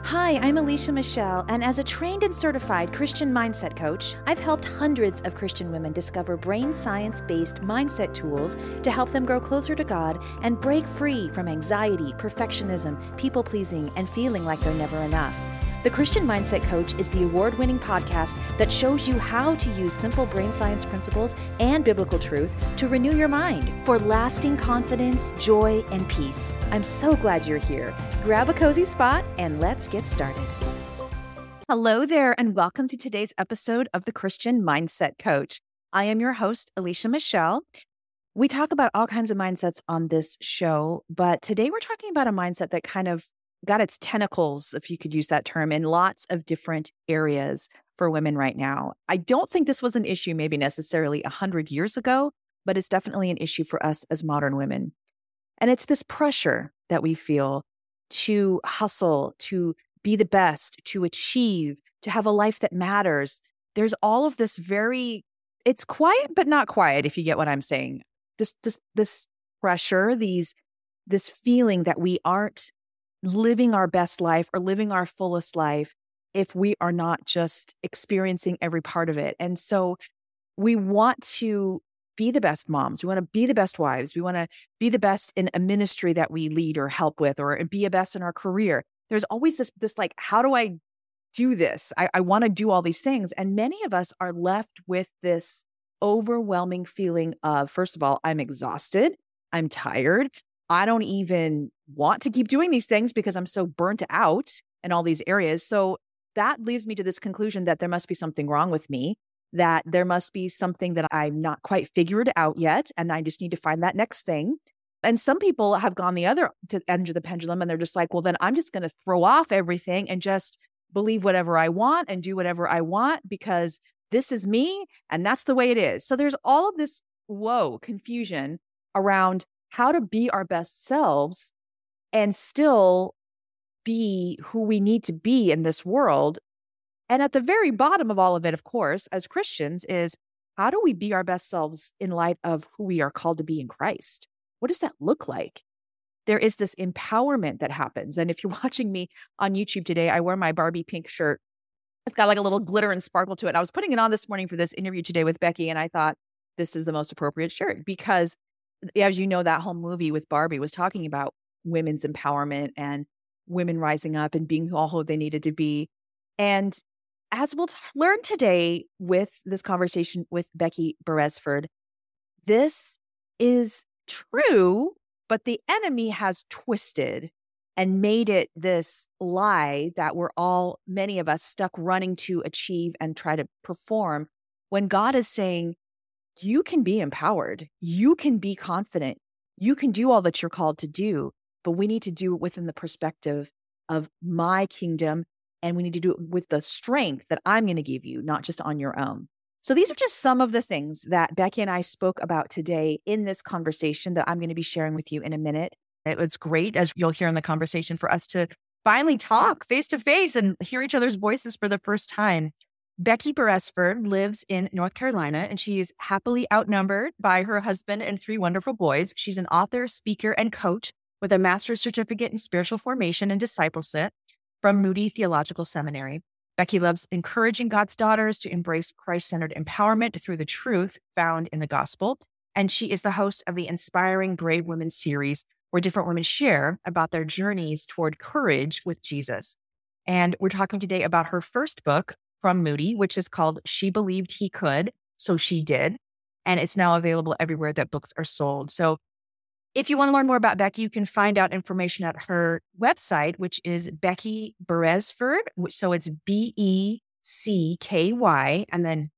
Hi, I'm Alicia Michelle, and as a trained and certified Christian mindset coach, I've helped hundreds of Christian women discover brain science-based mindset tools to help them grow closer to God and break free from anxiety, perfectionism, people-pleasing, and feeling like they're never enough. The Christian Mindset Coach is the award-winning podcast that shows you how to use simple brain science principles and biblical truth to renew your mind for lasting confidence, joy, and peace. I'm so glad you're here. Grab a cozy spot and let's get started. Hello there, and welcome to today's episode of the Christian Mindset Coach. I am your host, Alicia Michelle. We talk about all kinds of mindsets on this show, but today we're talking about a mindset that kind of got its tentacles, if you could use that term, in lots of different areas for women right now. I don't think this was an issue maybe necessarily 100 years ago, but it's definitely an issue for us as modern women. And it's this pressure that we feel to hustle, to be the best, to achieve, to have a life that matters. There's all of this it's quiet, but not quiet, if you get what I'm saying. This pressure, this feeling that we aren't living our best life or living our fullest life if we are not just experiencing every part of it. And so we want to be the best moms. We want to be the best wives. We want to be the best in a ministry that we lead or help with, or be a best in our career. There's always this like, how do I do this? I want to do all these things. And many of us are left with this overwhelming feeling of, first of all, I'm exhausted. I'm tired. I don't even want to keep doing these things because I'm so burnt out in all these areas. So that leads me to this conclusion that there must be something wrong with me, that there must be something that I'm not quite figured out yet, and I just need to find that next thing. And some people have gone the other end of the pendulum, and they're just like, well, then I'm just going to throw off everything and just believe whatever I want and do whatever I want because this is me and that's the way it is. So there's all of this confusion around how to be our best selves and still be who we need to be in this world. And at the very bottom of all of it, of course, as Christians, is how do we be our best selves in light of who we are called to be in Christ? What does that look like? There is this empowerment that happens. And if you're watching me on YouTube today, I wear my Barbie pink shirt. It's got like a little glitter and sparkle to it. I was putting it on this morning for this interview today with Becky, and I thought this is the most appropriate shirt because, as you know, that whole movie with Barbie was talking about women's empowerment and women rising up and being all who they needed to be. And as we'll learn today with this conversation with Becky Beresford, this is true, but the enemy has twisted and made it this lie that we're all, many of us, stuck running to achieve and try to perform, when God is saying, you can be empowered. You can be confident. You can do all that you're called to do, but we need to do it within the perspective of my kingdom, and we need to do it with the strength that I'm going to give you, not just on your own. So these are just some of the things that Becky and I spoke about today in this conversation that I'm going to be sharing with you in a minute. It was great, as you'll hear in the conversation, for us to finally talk face to face and hear each other's voices for the first time. Becky Beresford lives in North Carolina, and she is happily outnumbered by her husband and 3 wonderful boys. She's an author, speaker, and coach with a master's certificate in spiritual formation and discipleship from Moody Theological Seminary. Becky loves encouraging God's daughters to embrace Christ-centered empowerment through the truth found in the gospel. And she is the host of the Inspiring Brave Women series, where different women share about their journeys toward courage with Jesus. And we're talking today about her first book from Moody, which is called She Believed He Could, So She Did. And it's now available everywhere that books are sold. So if you want to learn more about Becky, you can find out information at her website, which is Becky Beresford. So it's Becky and then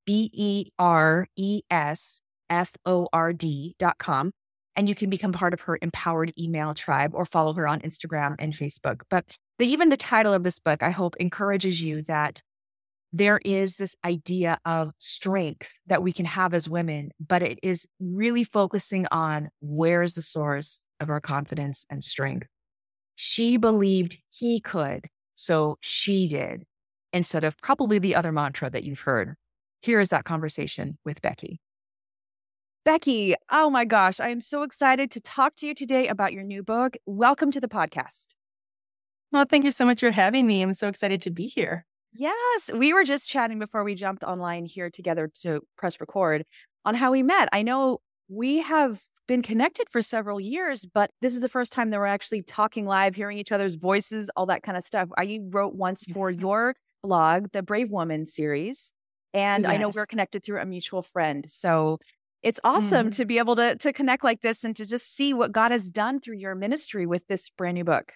BERESFORD.com. And you can become part of her empowered email tribe or follow her on Instagram and Facebook. But even the title of this book, I hope, encourages you that there is this idea of strength that we can have as women, but it is really focusing on where is the source of our confidence and strength. She believed he could, so she did, instead of probably the other mantra that you've heard. Here is that conversation with Becky. Becky, oh my gosh, I am so excited to talk to you today about your new book. Welcome to the podcast. Well, thank you so much for having me. I'm so excited to be here. Yes, we were just chatting before we jumped online here together to press record on how we met. I know we have been connected for several years, but this is the first time that we're actually talking live, hearing each other's voices, all that kind of stuff. I wrote once for your blog, the Brave Woman series, and I know we're Yes. connected through a mutual friend. So it's awesome to be able to connect like this and to just see what God has done through your ministry with this brand new book.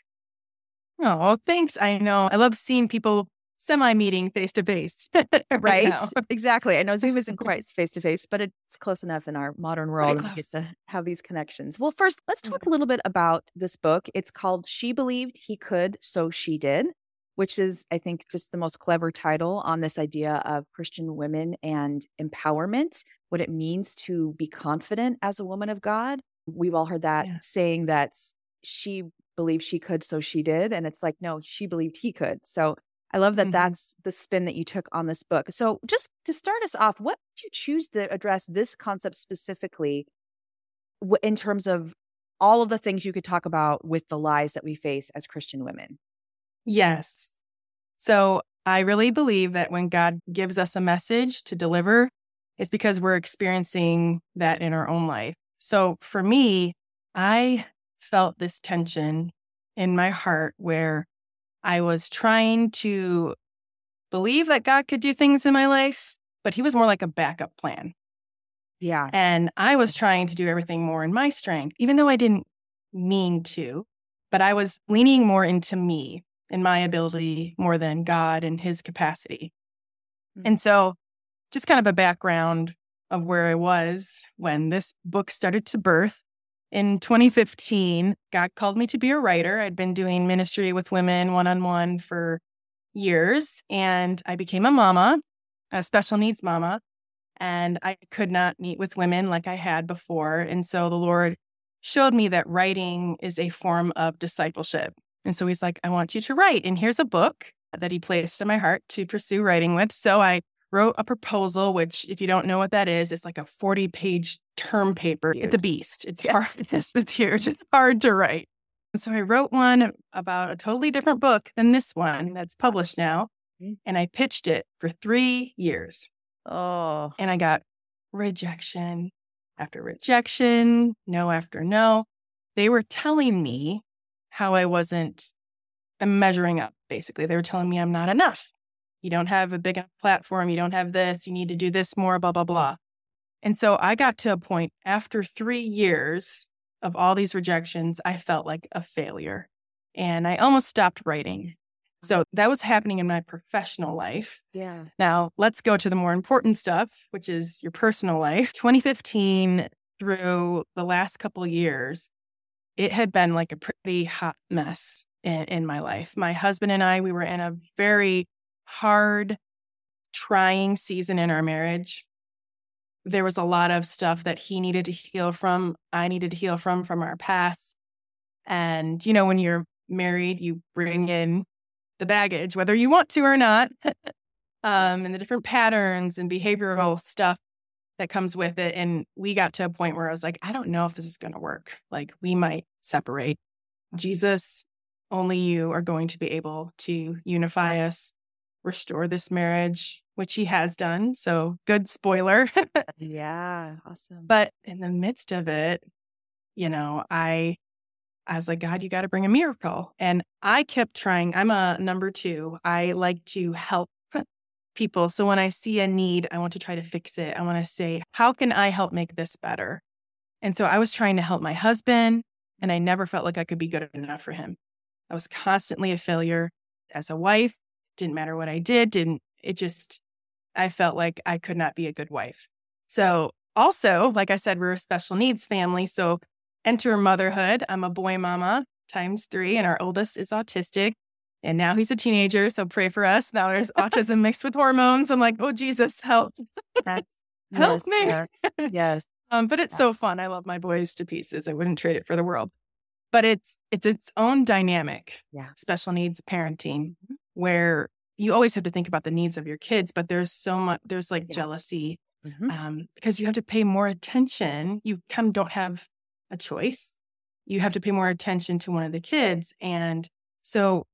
Oh, thanks. I know. I love seeing people semi-meeting face to face. Right? Exactly. I know Zoom isn't quite face to face, but it's close enough in our modern world Pretty to get close. to have these connections. Well, first, let's talk a little bit about this book. It's called She Believed He Could, So She Did, which is, I think, just the most clever title on this idea of Christian women and empowerment, what it means to be confident as a woman of God. We've all heard that Yeah. saying that she believed she could, so she did. And it's like, no, she believed he could. So I love that that's the spin that you took on this book. So just to start us off, what did you choose to address this concept specifically in terms of all of the things you could talk about with the lies that we face as Christian women? Yes. So I really believe that when God gives us a message to deliver, it's because we're experiencing that in our own life. So for me, I felt this tension in my heart where I was trying to believe that God could do things in my life, but he was more like a backup plan. Yeah. And I was trying to do everything more in my strength, even though I didn't mean to, but I was leaning more into me and my ability more than God and his capacity. And so just kind of a background of where I was when this book started to birth. In 2015, God called me to be a writer. I'd been doing ministry with women one-on-one for years, and I became a mama, a special needs mama, and I could not meet with women like I had before. And so the Lord showed me that writing is a form of discipleship. And so he's like, I want you to write. And here's a book that he placed in my heart to pursue writing with. So I wrote a proposal, which, if you don't know what that is, it's like a 40-page term paper. Huge. It's a beast. It's hard. It's huge. It's hard to write. And so I wrote one about a totally different book than this one that's published now. And I pitched it for 3 years. Oh. And I got rejection after rejection, no after no. They were telling me how I wasn't measuring up, basically. They were telling me I'm not enough. You don't have a big enough platform. You don't have this. You need to do this more, blah, blah, blah. And so I got to a point after 3 years of all these rejections, I felt like a failure. And I almost stopped writing. So that was happening in my professional life. Yeah. Now, let's go to the more important stuff, which is your personal life. 2015 through the last couple of years, it had been like a pretty hot mess in my life. My husband and I, we were in a very hard, trying season in our marriage. There was a lot of stuff that he needed to heal from. I needed to heal from our past. And, you know, when you're married, you bring in the baggage, whether you want to or not, and the different patterns and behavioral stuff that comes with it. And we got to a point where I was like, I don't know if this is going to work. Like, we might separate. Jesus, only you are going to be able to unify us, restore this marriage, which he has done. So good spoiler. Yeah. Awesome. But in the midst of it, you know, I was like, God, you got to bring a miracle. And I kept trying. I'm a number 2. I like to help people. So when I see a need, I want to try to fix it. I want to say, how can I help make this better? And so I was trying to help my husband, and I never felt like I could be good enough for him. I was constantly a failure as a wife. Didn't matter what I did. I felt like I could not be a good wife. So also, like I said, we're a special needs family. So enter motherhood. I'm a boy mama ×3, and our oldest is autistic. And now he's a teenager, so pray for us. Now there's autism mixed with hormones. I'm like, oh, Jesus, help. Help me. Yes. But it's so fun. I love my boys to pieces. I wouldn't trade it for the world. But it's its own dynamic, special needs parenting, where you always have to think about the needs of your kids, but there's like jealousy because you have to pay more attention. You kind of don't have a choice. You have to pay more attention to one of the kids. And so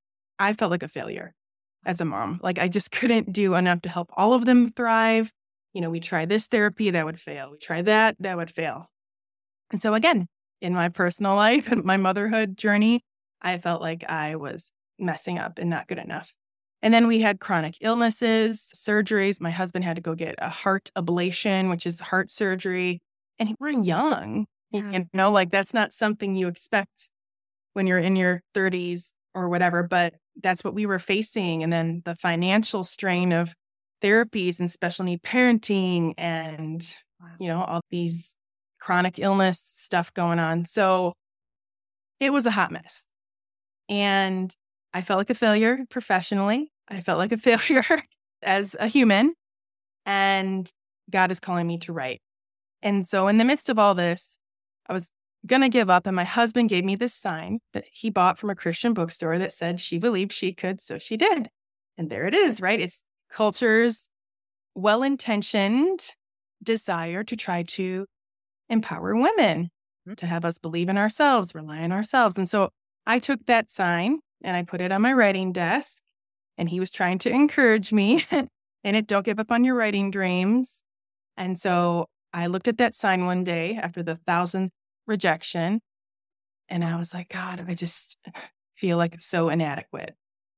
I felt like a failure as a mom. Like I just couldn't do enough to help all of them thrive. We try this therapy, that would fail. We try that would fail. And so again, in my personal life and my motherhood journey, I felt like I was messing up and not good enough. And then we had chronic illnesses, surgeries. My husband had to go get a heart ablation, which is heart surgery. And we're young, like that's not something you expect when you're in your 30s or whatever, but that's what we were facing. And then the financial strain of therapies and special need parenting and, all these chronic illness stuff going on. So it was a hot mess. And I felt like a failure professionally. I felt like a failure as a human. And God is calling me to write. And so in the midst of all this, I was going to give up. And my husband gave me this sign that he bought from a Christian bookstore that said she believed she could, so she did. And there it is, right? It's culture's well-intentioned desire to try to empower women, to have us believe in ourselves, rely on ourselves. And so I took that sign and I put it on my writing desk, and he was trying to encourage me in it, don't give up on your writing dreams. And so I looked at that sign one day after the 1,000th rejection, and I was like, God, I just feel like I'm so inadequate.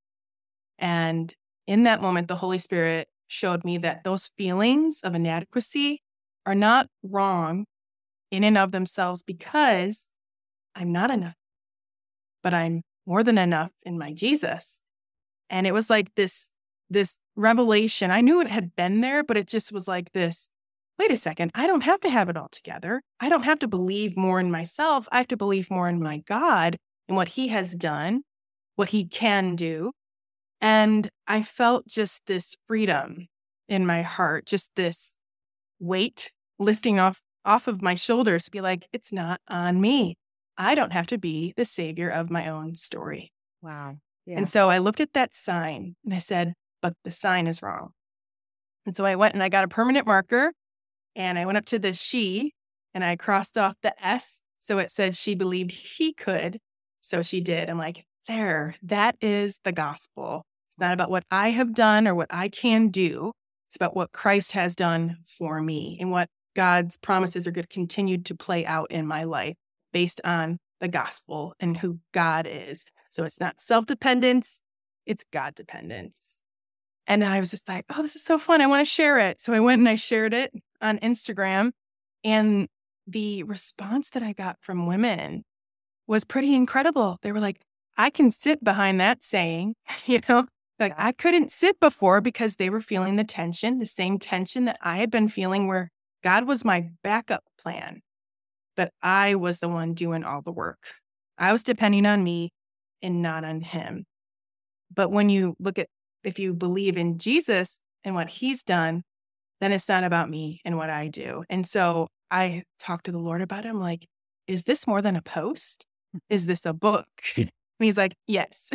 And in that moment, the Holy Spirit showed me that those feelings of inadequacy are not wrong in and of themselves because I'm not enough, but I'm more than enough in my Jesus. And it was like this revelation. I knew it had been there, but it just was like this, wait a second, I don't have to have it all together. I don't have to believe more in myself. I have to believe more in my God and what he has done, what he can do. And I felt just this freedom in my heart, just this weight lifting off of my shoulders to be like, it's not on me. I don't have to be the savior of my own story. Wow. Yeah. And so I looked at that sign and I said, but the sign is wrong. And so I went and I got a permanent marker and I went up to the she and I crossed off the S. So it said she believed he could. So she did. I'm like, there, that is the gospel. It's not about what I have done or what I can do. It's about what Christ has done for me and what God's promises are going to continue to play out in my life based on the gospel and who God is. So it's not self-dependence, it's God dependence. And I was just like, oh, this is so fun. I want to share it. So I went and I shared it on Instagram. And the response that I got from women was pretty incredible. They were like, I can sit behind that saying, like I couldn't sit before because they were feeling the tension, the same tension that I had been feeling where God was my backup plan, but I was the one doing all the work. I was depending on me and not on him. But when you look at, if you believe in Jesus and what he's done, then it's not about me and what I do. And so I talked to the Lord about it. I'm like, is this more than a post? Is this a book? And he's like, yes.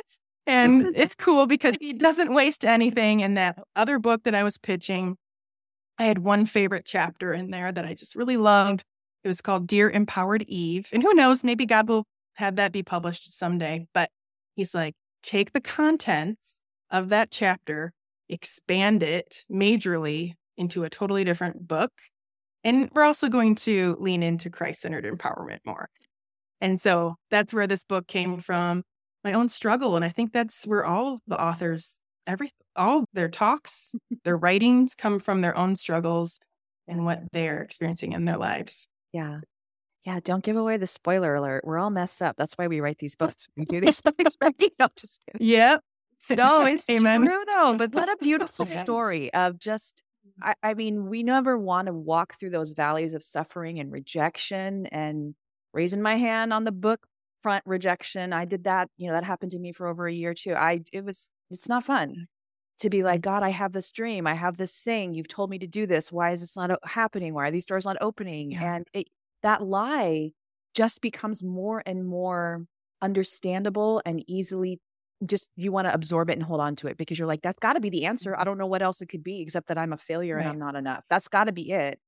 And it's cool because he doesn't waste anything. And that other book that I was pitching, I had one favorite chapter in there that I just really loved. It was called Dear Empowered Eve. And who knows, maybe God will have that be published someday. But he's like, take the contents of that chapter, expand it majorly into a totally different book. And we're also going to lean into Christ-centered empowerment more. And so that's where this book came from, my own struggle. And I think that's where all the authors, all their talks, their writings come from their own struggles and what they're experiencing in their lives. Yeah. Yeah. Don't give away the spoiler alert. We're all messed up. That's why we write these books. We do these books. No, just kidding. Yep. No, it's Amen. true though. But what a beautiful story of just, I mean, we never want to walk through those valleys of suffering and rejection and raising my hand on the book front rejection. I did that. That happened to me for over a year too. It's not fun to be like, God, I have this dream. I have this thing. You've told me to do this. Why is this not happening? Why are these doors not opening? Yeah. And that lie just becomes more and more understandable and easily just, you want to absorb it and hold on to it because you're like, that's got to be the answer. I don't know what else it could be except that I'm a failure and I'm not enough. That's got to be it.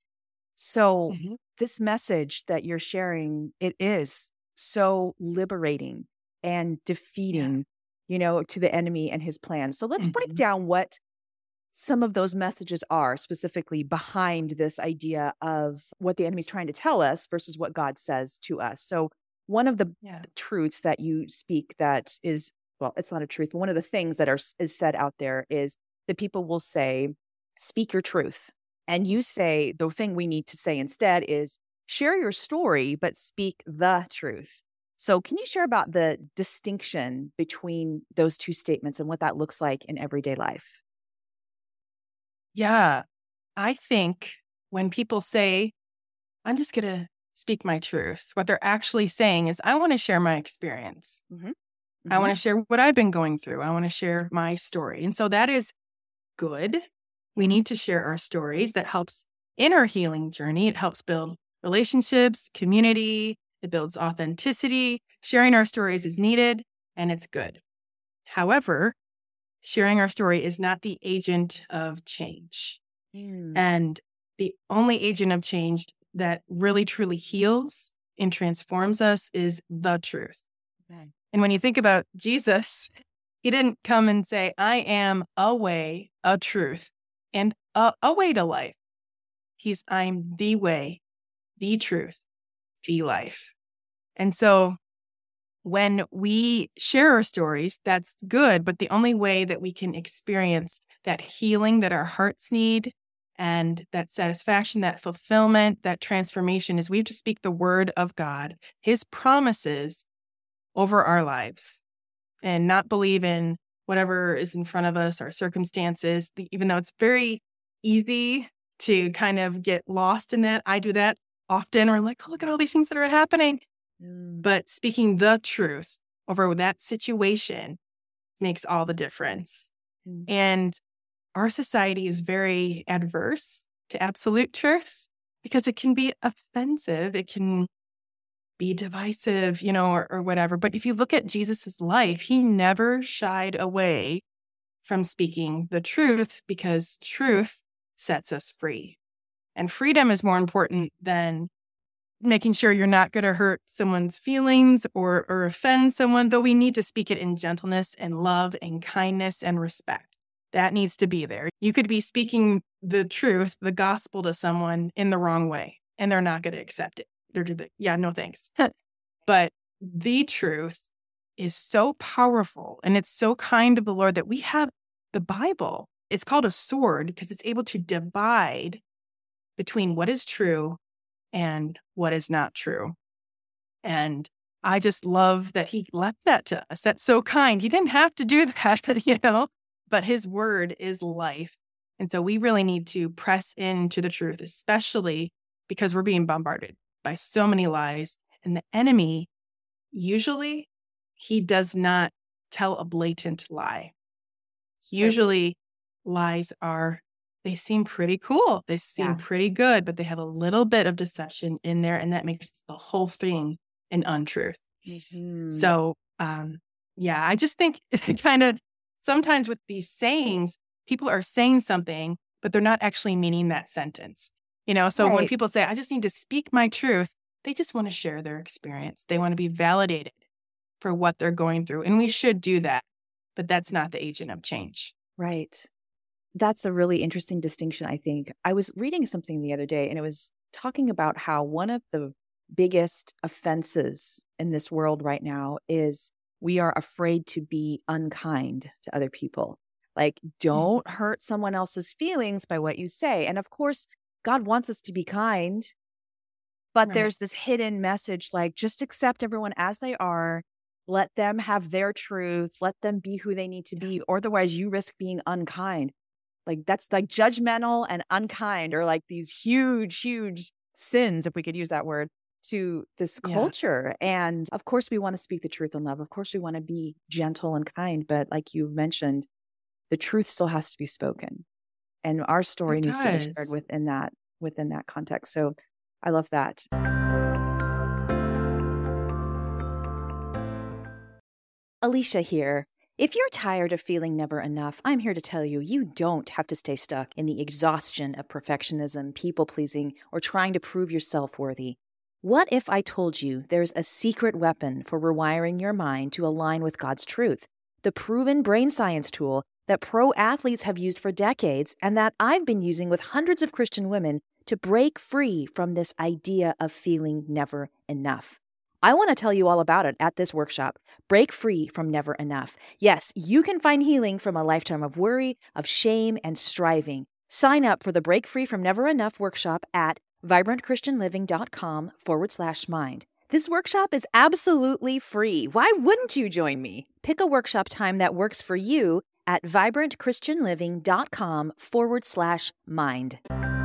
So this message that you're sharing, it is so liberating and defeating to the enemy and his plans. So let's break Mhm. down what some of those messages are specifically behind this idea of what the enemy's trying to tell us versus what God says to us. So one of the Yeah. truths that you speak that is, well, it's not a truth, but one of the things that is said out there is that people will say, speak your truth. And you say the thing we need to say instead is share your story, but speak the truth. So can you share about the distinction between those two statements and what that looks like in everyday life? Yeah. I think when people say, I'm just going to speak my truth, what they're actually saying is, I want to share my experience. Hmm. I want to share what I've been going through. I want to share my story. And so that is good. We need to share our stories. That helps in our healing journey. It helps build relationships, community. It builds authenticity. Sharing our stories is needed and it's good. However, sharing our story is not the agent of change. And the only agent of change that really truly heals and transforms us is the truth. Okay. And when you think about Jesus, he didn't come and say, I am a way, a truth, and a way to life. I'm the way, the truth, the life. And so when we share our stories, that's good. But the only way that we can experience that healing that our hearts need and that satisfaction, that fulfillment, that transformation is we have to speak the word of God, his promises over our lives, and not believe in whatever is in front of us, our circumstances, even though it's very easy to kind of get lost in that. I do that often. Or like, oh, look at all these things that are happening. But speaking the truth over that situation makes all the difference. And our society is very adverse to absolute truths because it can be offensive. It can be divisive, or whatever. But if you look at Jesus's life, he never shied away from speaking the truth because truth sets us free. And freedom is more important than making sure you're not going to hurt someone's feelings or offend someone, though we need to speak it in gentleness and love and kindness and respect. That needs to be there. You could be speaking the truth, the gospel to someone in the wrong way, and they're not going to accept it. They're just like, yeah, no thanks. But the truth is so powerful and it's so kind of the Lord that we have the Bible. It's called a sword because it's able to divide between what is true and what is not true. And I just love that he left that to us. That's so kind. He didn't have to do that, but his word is life. And so we really need to press into the truth, especially because we're being bombarded by so many lies. And the enemy, usually, he does not tell a blatant lie. Usually, lies they seem pretty cool. They seem pretty good, but they have a little bit of deception in there, and that makes the whole thing an untruth. So, I just think kind of sometimes with these sayings, people are saying something, but they're not actually meaning that sentence. So when people say, I just need to speak my truth, they just want to share their experience. They want to be validated for what they're going through. And we should do that, but that's not the agent of change. Right. That's a really interesting distinction, I think. I was reading something the other day, and it was talking about how one of the biggest offenses in this world right now is we are afraid to be unkind to other people. Like, don't hurt someone else's feelings by what you say. And of course, God wants us to be kind, but there's this hidden message like, just accept everyone as they are. Let them have their truth. Let them be who they need to be. Or otherwise, you risk being unkind. Like, that's like judgmental and unkind, or like these huge, huge sins, if we could use that word, to this culture. And of course, we want to speak the truth in love. Of course, we want to be gentle and kind. But like you mentioned, the truth still has to be spoken. And our story needs to be shared within that context. So I love that. Alicia here. If you're tired of feeling never enough, I'm here to tell you, you don't have to stay stuck in the exhaustion of perfectionism, people-pleasing, or trying to prove yourself worthy. What if I told you there's a secret weapon for rewiring your mind to align with God's truth? the proven brain science tool that pro athletes have used for decades and that I've been using with hundreds of Christian women to break free from this idea of feeling never enough. I want to tell you all about it at this workshop, Break Free from Never Enough. Yes, you can find healing from a lifetime of worry, of shame, and striving. Sign up for the Break Free from Never Enough workshop at vibrantchristianliving.com/mind. This workshop is absolutely free. Why wouldn't you join me? Pick a workshop time that works for you at vibrantchristianliving.com/mind.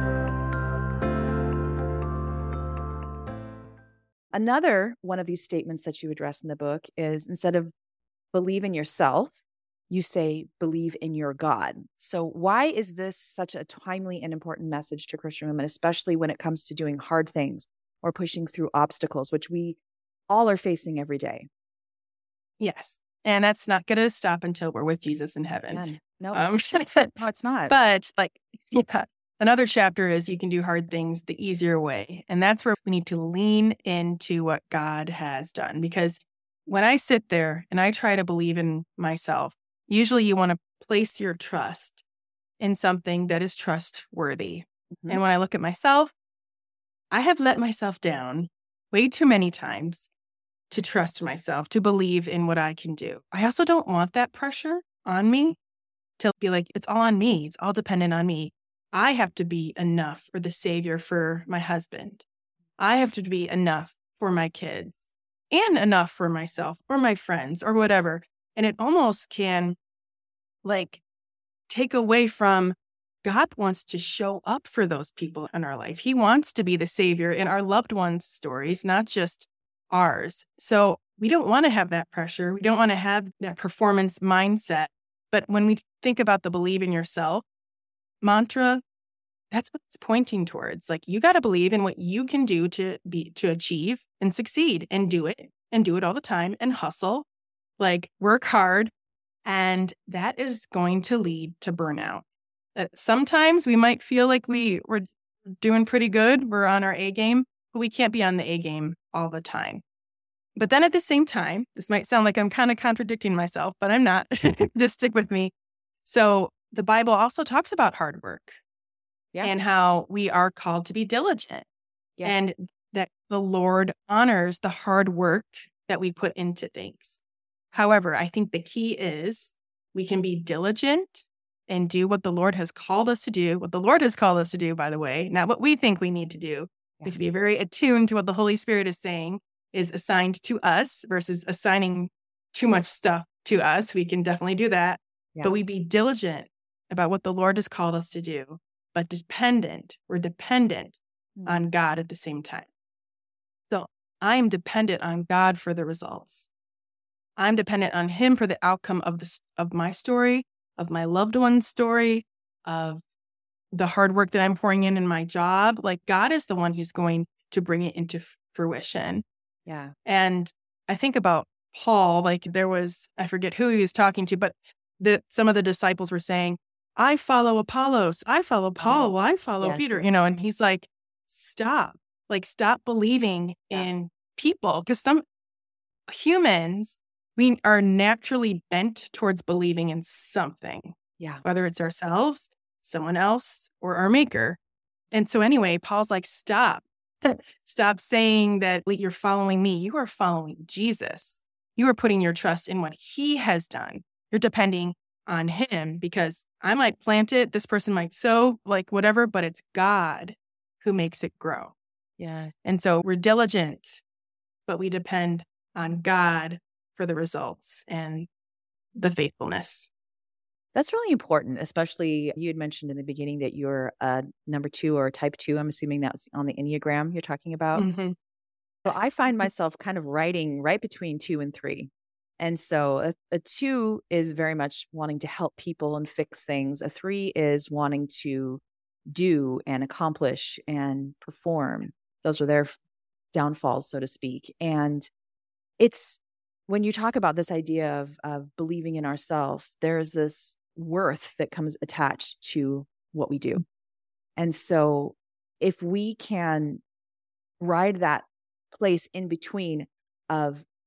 Another one of these statements that you address in the book is, instead of believe in yourself, you say believe in your God. So why is this such a timely and important message to Christian women, especially when it comes to doing hard things or pushing through obstacles, which we all are facing every day? Yes. And that's not going to stop until we're with Jesus in heaven. No, no, it's not. But another chapter is you can do hard things the easier way. And that's where we need to lean into what God has done. Because when I sit there and I try to believe in myself, usually you want to place your trust in something that is trustworthy. Mm-hmm. And when I look at myself, I have let myself down way too many times to trust myself, to believe in what I can do. I also don't want that pressure on me to be like, it's all on me. It's all dependent on me. I have to be enough for the savior for my husband. I have to be enough for my kids and enough for myself or my friends or whatever. And it almost can take away from God wants to show up for those people in our life. He wants to be the savior in our loved ones' stories, not just ours. So we don't want to have that pressure. We don't want to have that performance mindset. But when we think about the believe in yourself mantra, that's what it's pointing towards. You got to believe in what you can do to achieve and succeed, and do it all the time and hustle, work hard. And that is going to lead to burnout. Sometimes we might feel like we're doing pretty good. We're on our A game, but we can't be on the A game all the time. But then at the same time, this might sound like I'm kind of contradicting myself, but I'm not. Just stick with me. So the Bible also talks about hard work and how we are called to be diligent and that the Lord honors the hard work that we put into things. However, I think the key is we can be diligent and do what the Lord has called us to do. What the Lord has called us to do, by the way, not what we think we need to do. We have to be very attuned to what the Holy Spirit is saying is assigned to us versus assigning too much stuff to us. We can definitely do that. But we be diligent about what the Lord has called us to do, but we're dependent on God at the same time. So I am dependent on God for the results. I'm dependent on Him for the outcome of my story, of my loved one's story, of the hard work that I'm pouring in my job. God is the one who's going to bring it into fruition. Yeah. And I think about Paul, there was, I forget who he was talking to, but some of the disciples were saying, I follow Apollos, I follow Paul, I follow Peter, and he's like, stop. Stop believing in people. Because some humans, we are naturally bent towards believing in something. Yeah. Whether it's ourselves, someone else, or our maker. And so anyway, Paul's like, stop. Stop saying that you're following me. You are following Jesus. You are putting your trust in what He has done. You're depending on Him, because I might plant it. This person might sow, whatever, but it's God who makes it grow. Yeah. And so we're diligent, but we depend on God for the results and the faithfulness. That's really important, especially you had mentioned in the beginning that you're number 2 or type 2. I'm assuming that's on the Enneagram you're talking about. Mm-hmm. So I find myself kind of writing right between 2 and 3. And so a 2 is very much wanting to help people and fix things. A 3 is wanting to do and accomplish and perform. Those are their downfalls, so to speak. And it's when you talk about this idea of believing in ourselves, there's this worth that comes attached to what we do. And so if we can ride that place in between of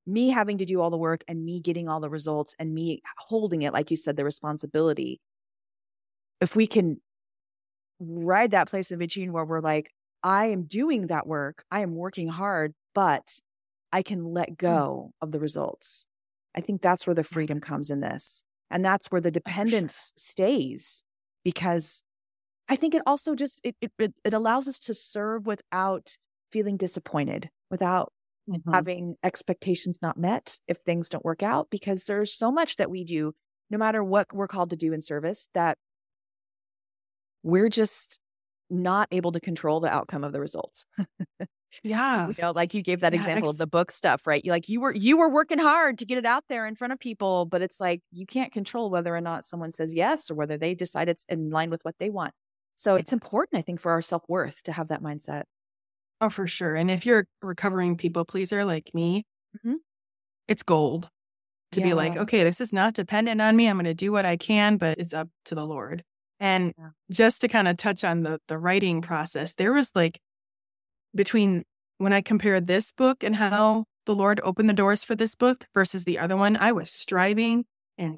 me having to do all the work and me getting all the results and me holding it, like you said, the responsibility. If we can ride that place in between where we're like, I am doing that work, I am working hard, but I can let go of the results. I think that's where the freedom comes in this. And that's where the dependence stays, because I think it also just, it allows us to serve without feeling disappointed, without having expectations not met if things don't work out, because there's so much that we do, no matter what we're called to do in service, that we're just not able to control the outcome of the results. Yeah. You know, like you gave that example of the book stuff, right? You were working hard to get it out there in front of people, but it's like, you can't control whether or not someone says yes or whether they decide it's in line with what they want. So it's important, I think, for our self-worth to have that mindset. Oh, for sure. And if you're a recovering people pleaser like me, it's gold to be like, okay, this is not dependent on me. I'm going to do what I can, but it's up to the Lord. And just to kind of touch on the writing process, there was like, between when I compared this book and how the Lord opened the doors for this book versus the other one, I was striving and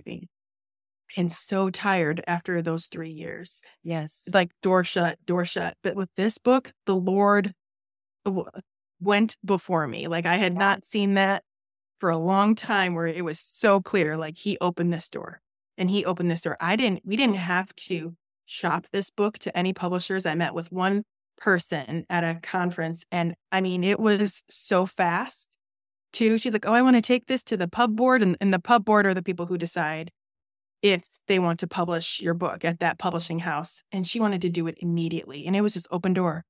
so tired after those 3 years. Yes. Like door shut. But with this book, the Lord went before me. Like I had not seen that for a long time, where it was so clear, like he opened this door and he opened this door. We didn't have to shop this book to any publishers. I met with one person at a conference, and I mean, it was so fast too. She's like, oh, I want to take this to the pub board, and the pub board are the people who decide if they want to publish your book at that publishing house. And she wanted to do it immediately. And it was just open door.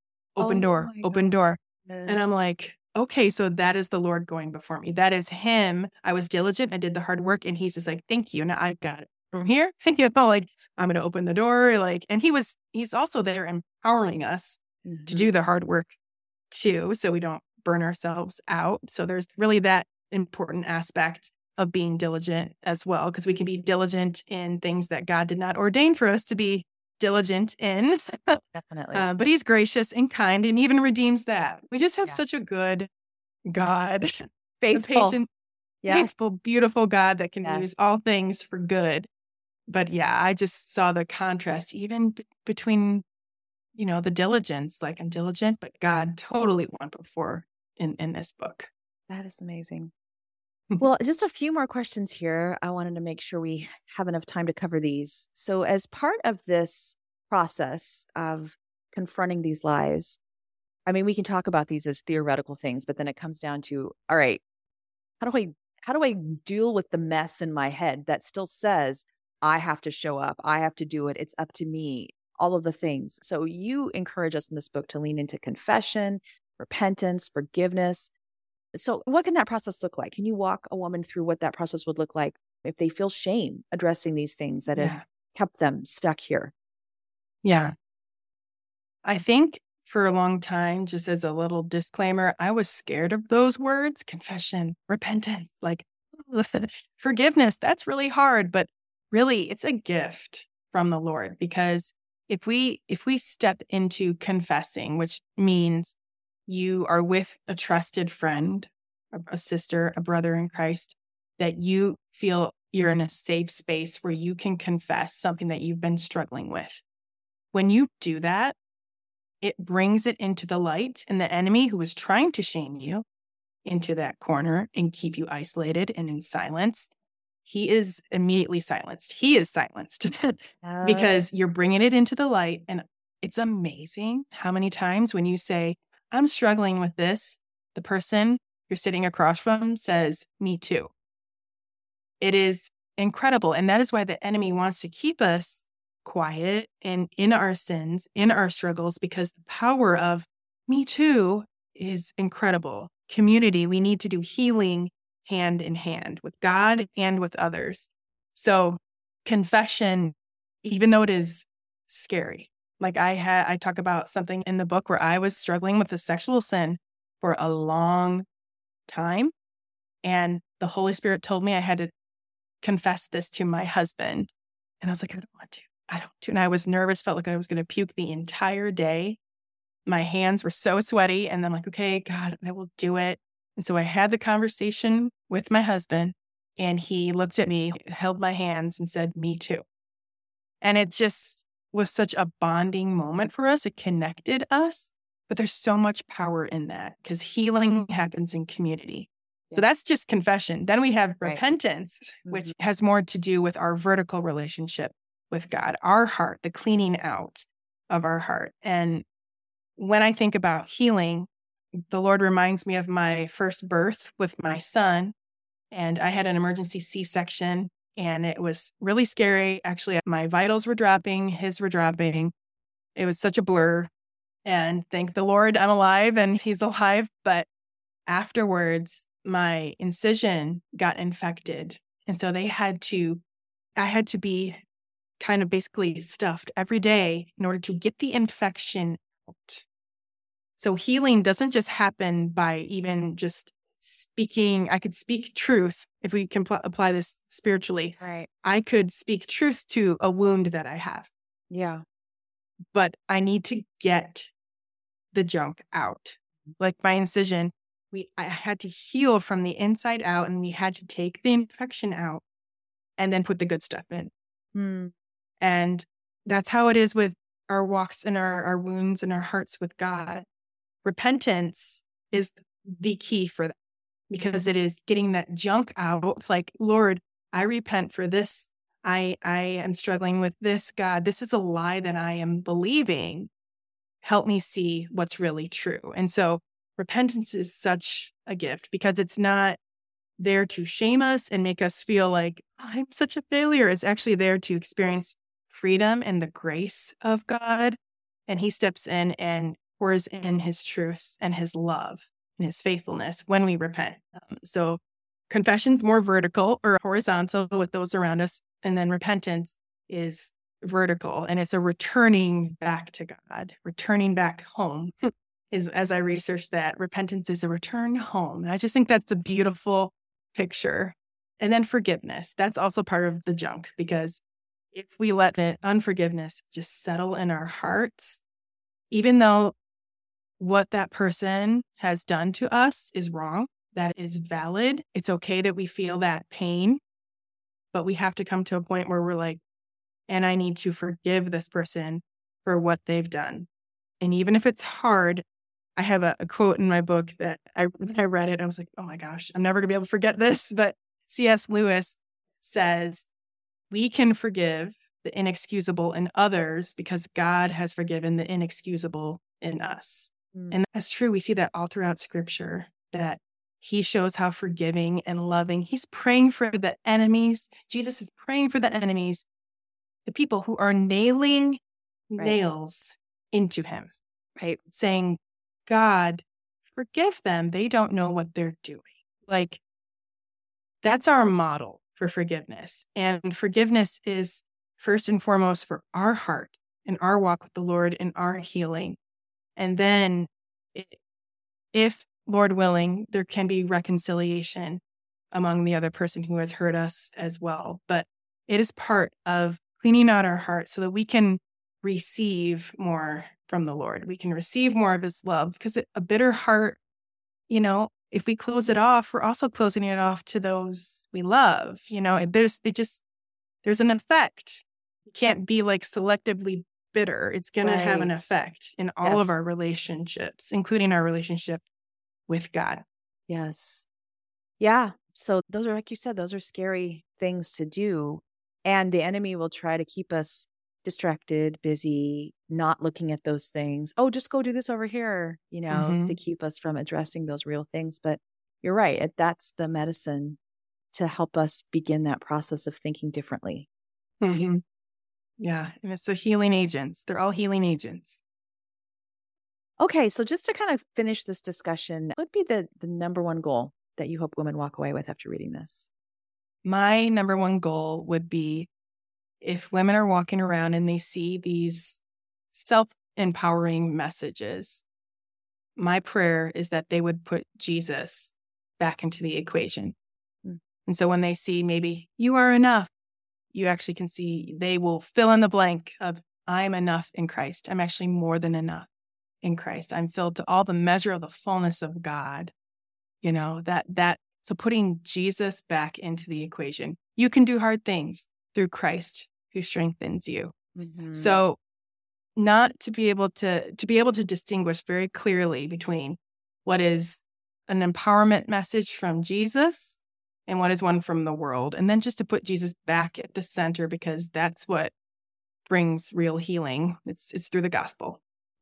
And I'm like, okay, so that is the Lord going before me. That is him. I was diligent. I did the hard work. And he's just like, thank you. Now I've got it from here. You know, like I'm going to open the door. Like, and he's also there empowering us to do the hard work too, so we don't burn ourselves out. So there's really that important aspect of being diligent as well, because we can be diligent in things that God did not ordain for us to be diligent in. Definitely. But he's gracious and kind and even redeems that. We just have such a good God, faithful, faithful, beautiful God that can use all things for good. But I just saw the contrast even between, you know, the diligence, like I'm diligent, but God totally went before in this book. That is amazing. Well, just a few more questions here. I wanted to make sure we have enough time to cover these. So as part of this process of confronting these lies, I mean, we can talk about these as theoretical things, but then it comes down to, all right, how do I deal with the mess in my head that still says, I have to show up, I have to do it, it's up to me, all of the things. So you encourage us in this book to lean into confession, repentance, forgiveness. So what can that process look like? Can you walk a woman through what that process would look like if they feel shame addressing these things that have kept them stuck here? Yeah. I think for a long time, just as a little disclaimer, I was scared of those words, confession, repentance, like forgiveness. That's really hard, but really it's a gift from the Lord, because if we step into confessing, which means you are with a trusted friend, a sister, a brother in Christ, that you feel you're in a safe space where you can confess something that you've been struggling with. When you do that, it brings it into the light, and the enemy who is trying to shame you into that corner and keep you isolated and in silence, he is immediately silenced. He is silenced because you're bringing it into the light. And it's amazing how many times when you say, I'm struggling with this, the person you're sitting across from says, me too. It is incredible. And that is why the enemy wants to keep us quiet and in our sins, in our struggles, because the power of me too is incredible. Community, we need to do healing hand in hand with God and with others. So confession, even though it is scary, like I talk about something in the book where I was struggling with a sexual sin for a long time. And the Holy Spirit told me I had to confess this to my husband. And I was like, I don't want to. And I was nervous, felt like I was going to puke the entire day. My hands were so sweaty. And I'm like, okay, God, I will do it. And so I had the conversation with my husband, and he looked at me, held my hands, and said, "Me too." And it just was such a bonding moment for us. It connected us, but there's so much power in that because healing happens in community. So that's just confession. Then we have repentance, which has more to do with our vertical relationship with God, our heart, the cleaning out of our heart. And when I think about healing, the Lord reminds me of my first birth with my son. And I had an emergency C-section, and it was really scary. Actually, my vitals were dropping, his were dropping. It was such a blur. And thank the Lord, I'm alive and he's alive. But afterwards, my incision got infected. And so I had to be kind of basically stuffed every day in order to get the infection out. So healing doesn't just happen by even just speaking. I could speak truth if we can apply this spiritually. Right. I could speak truth to a wound that I have. Yeah. But I need to get the junk out. Like my incision, I had to heal from the inside out, and we had to take the infection out and then put the good stuff in. And that's how it is with our walks and our wounds and our hearts with God. Repentance is the key for that, because it is getting that junk out. Like, Lord, I repent for this. I am struggling with this, God. This is a lie that I am believing. Help me see what's really true. And so repentance is such a gift, because it's not there to shame us and make us feel like I'm such a failure. It's actually there to experience freedom and the grace of God. And he steps in and pours in his truth and his love and his faithfulness when we repent. So confession's more vertical or horizontal with those around us. And then repentance is vertical, and it's a returning back to God, returning back home. Is, as I researched that, repentance is a return home. And I just think that's a beautiful picture. And then forgiveness, that's also part of the junk, because if we let the unforgiveness just settle in our hearts, even though what that person has done to us is wrong, that is valid, it's okay that we feel that pain, but we have to come to a point where we're like, and I need to forgive this person for what they've done. And even if it's hard, I have a quote in my book that when I read it, I was like, oh my gosh, I'm never going to be able to forget this. But C.S. Lewis says, we can forgive the inexcusable in others because God has forgiven the inexcusable in us. And that's true. We see that all throughout Scripture, that he shows how forgiving and loving. He's praying for the enemies. Jesus is praying for the enemies, the people who are nailing nails into him, right? Saying, God, forgive them. They don't know what they're doing. Like, that's our model for forgiveness. And forgiveness is first and foremost for our heart and our walk with the Lord and our healing. And then if, Lord willing, there can be reconciliation among the other person who has hurt us as well. But it is part of cleaning out our heart so that we can receive more from the Lord. We can receive more of his love, because a bitter heart, if we close it off, we're also closing it off to those we love. There's an effect. You can't be like selectively bitter. It's going to have an effect in all of our relationships, including our relationship with God. Yes. Yeah. So those are, like you said, those are scary things to do. And the enemy will try to keep us distracted, busy, not looking at those things. Oh, just go do this over here, to keep us from addressing those real things. But you're right. That's the medicine to help us begin that process of thinking differently. Mm-hmm. Yeah. And it's the healing agents. They're all healing agents. Okay. So just to kind of finish this discussion, what would be the number one goal that you hope women walk away with after reading this? My number one goal would be, if women are walking around and they see these self-empowering messages, my prayer is that they would put Jesus back into the equation. And so when they see maybe you are enough, you actually can see they will fill in the blank of I'm enough in Christ. I'm actually more than enough in Christ. I'm filled to all the measure of the fullness of God. So putting Jesus back into the equation. You can do hard things through Christ who strengthens you. Mm-hmm. So not to be able to distinguish very clearly between what is an empowerment message from Jesus and what is one from the world. And then just to put Jesus back at the center, because that's what brings real healing. It's through the gospel.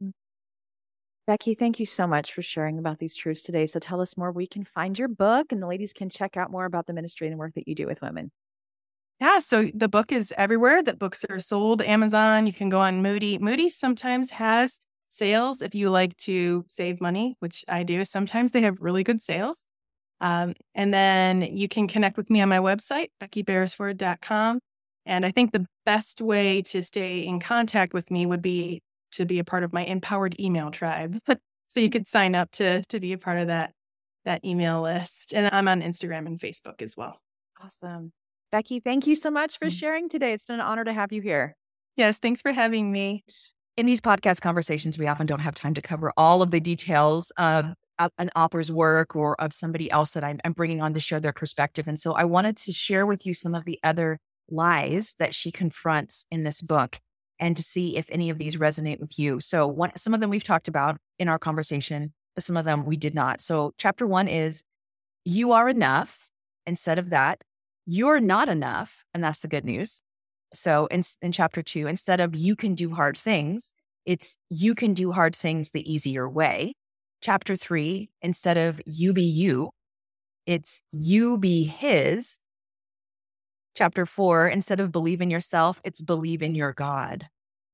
Becky, thank you so much for sharing about these truths today. So tell us more. We can find your book and the ladies can check out more about the ministry and the work that you do with women. Yeah, so the book is everywhere that books are sold. Amazon, you can go on Moody. Moody sometimes has sales if you like to save money, which I do. Sometimes they have really good sales. And then you can connect with me on my website, BeckyBeresford.com. And I think the best way to stay in contact with me would be to be a part of my Empowered email tribe. So you could sign up to be a part of that email list. And I'm on Instagram and Facebook as well. Awesome. Becky, thank you so much for sharing today. It's been an honor to have you here. Yes, thanks for having me. In these podcast conversations, we often don't have time to cover all of the details of an author's work or of somebody else that I'm bringing on to share their perspective. And so I wanted to share with you some of the other lies that she confronts in this book and to see if any of these resonate with you. So some of them we've talked about in our conversation, but some of them we did not. So chapter 1 is, you are enough. Instead of that, you're not enough. And that's the good news. So in chapter 2, instead of you can do hard things, it's you can do hard things the easier way. Chapter 3, instead of you be you, it's you be his. Chapter 4, instead of believe in yourself, it's believe in your God.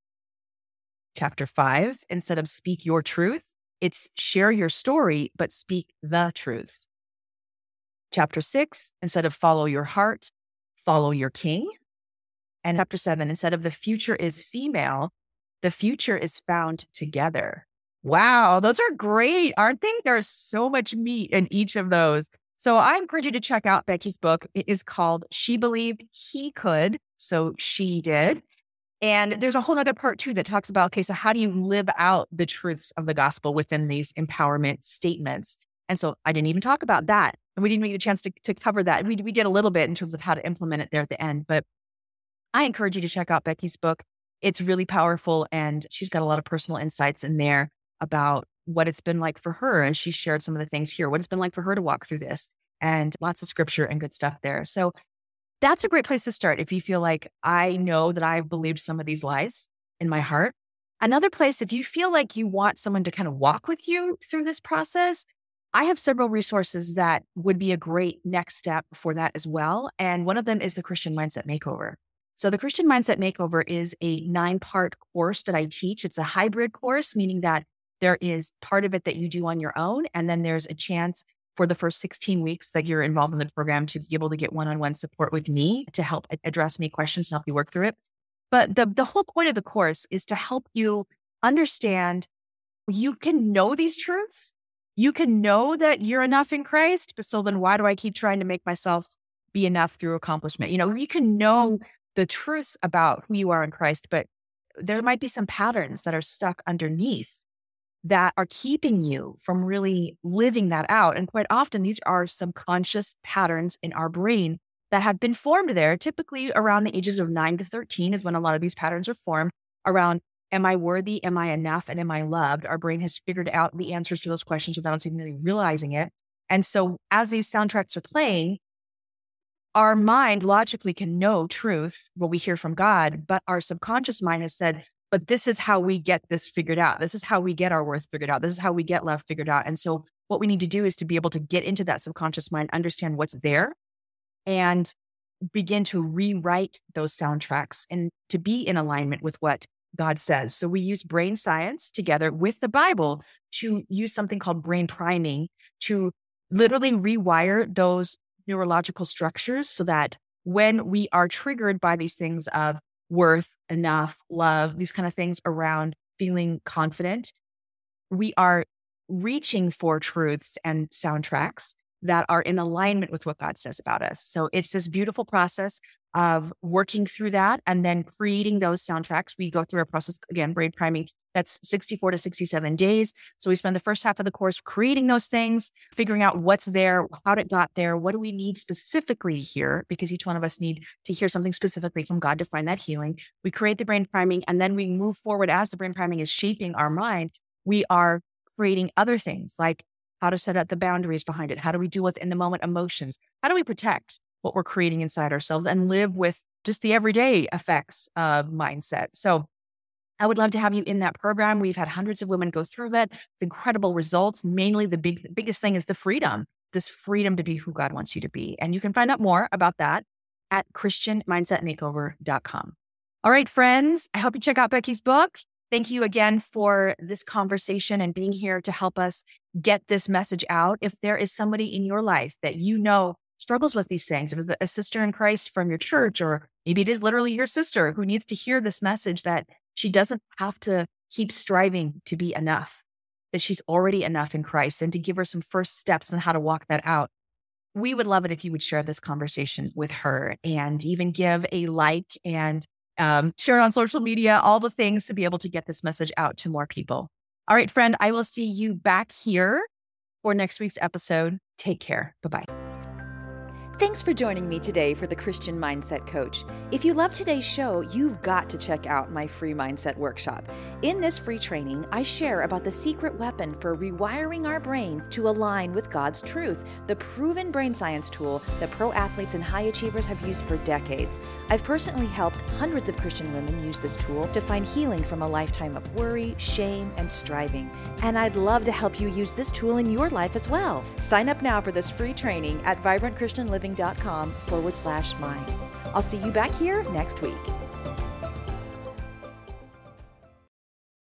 Chapter 5, instead of speak your truth, it's share your story, but speak the truth. Chapter 6, instead of follow your heart, follow your king. And chapter 7, instead of the future is female, the future is found together. Wow, those are great, aren't they? There's so much meat in each of those. So I encourage you to check out Becky's book. It is called She Believed He Could, so she did. And there's a whole other part too that talks about, okay, so how do you live out the truths of the gospel within these empowerment statements? And so I didn't even talk about that. And we didn't get a chance to cover that. We did a little bit in terms of how to implement it there at the end. But I encourage you to check out Becky's book. It's really powerful. And she's got a lot of personal insights in there about what it's been like for her. And she shared some of the things here, what it's been like for her to walk through this, and lots of scripture and good stuff there. So that's a great place to start if you feel like, I know that I've believed some of these lies in my heart. Another place, if you feel like you want someone to kind of walk with you through this process, I have several resources that would be a great next step for that as well. And one of them is the Christian Mindset Makeover. So the Christian Mindset Makeover is a 9-part course that I teach. It's a hybrid course, meaning that there is part of it that you do on your own. And then there's a chance for the first 16 weeks that you're involved in the program to be able to get one-on-one support with me to help address any questions and help you work through it. But the whole point of the course is to help you understand you can know these truths. You can know that you're enough in Christ. But so then why do I keep trying to make myself be enough through accomplishment? You can know the truths about who you are in Christ, but there might be some patterns that are stuck underneath that are keeping you from really living that out. And quite often, these are subconscious patterns in our brain that have been formed there. Typically around the ages of 9 to 13 is when a lot of these patterns are formed around, am I worthy? Am I enough? And am I loved? Our brain has figured out the answers to those questions without us even really realizing it. And so as these soundtracks are playing, our mind logically can know truth, what we hear from God, but our subconscious mind has said, but this is how we get this figured out. This is how we get our worth figured out. This is how we get love figured out. And so what we need to do is to be able to get into that subconscious mind, understand what's there, and begin to rewrite those soundtracks and to be in alignment with what God says. So we use brain science together with the Bible to use something called brain priming to literally rewire those neurological structures so that when we are triggered by these things of worth, enough, love, these kind of things around feeling confident, we are reaching for truths and soundtracks that are in alignment with what God says about us. So it's this beautiful process. of working through that and then creating those soundtracks. We go through a process, again, brain priming, that's 64 to 67 days. So we spend the first half of the course creating those things, figuring out what's there, how it got there, what do we need specifically here, because each one of us need to hear something specifically from God to find that healing. We create the brain priming, and then we move forward as the brain priming is shaping our mind. We are creating other things like how to set up the boundaries behind it. How do we deal with in the moment emotions? How do we protect what we're creating inside ourselves and live with just the everyday effects of mindset? So I would love to have you in that program. We've had hundreds of women go through that with incredible results. Mainly the biggest thing is the freedom, this freedom to be who God wants you to be. And you can find out more about that at christianmindsetmakeover.com. All right, friends, I hope you check out Becky's book. Thank you again for this conversation and being here to help us get this message out. If there is somebody in your life that you know struggles with these things, if it's a sister in Christ from your church, or maybe it is literally your sister who needs to hear this message that she doesn't have to keep striving to be enough, that she's already enough in Christ, and to give her some first steps on how to walk that out. We would love it if you would share this conversation with her and even give a like and share it on social media, all the things to be able to get this message out to more people. All right, friend, I will see you back here for next week's episode. Take care. Bye-bye. Thanks for joining me today for the Christian Mindset Coach. If you love today's show, you've got to check out my free mindset workshop. In this free training, I share about the secret weapon for rewiring our brain to align with God's truth, the proven brain science tool that pro athletes and high achievers have used for decades. I've personally helped hundreds of Christian women use this tool to find healing from a lifetime of worry, shame, and striving. And I'd love to help you use this tool in your life as well. Sign up now for this free training at vibrantchristianliving.com/mind. I'll see you back here next week.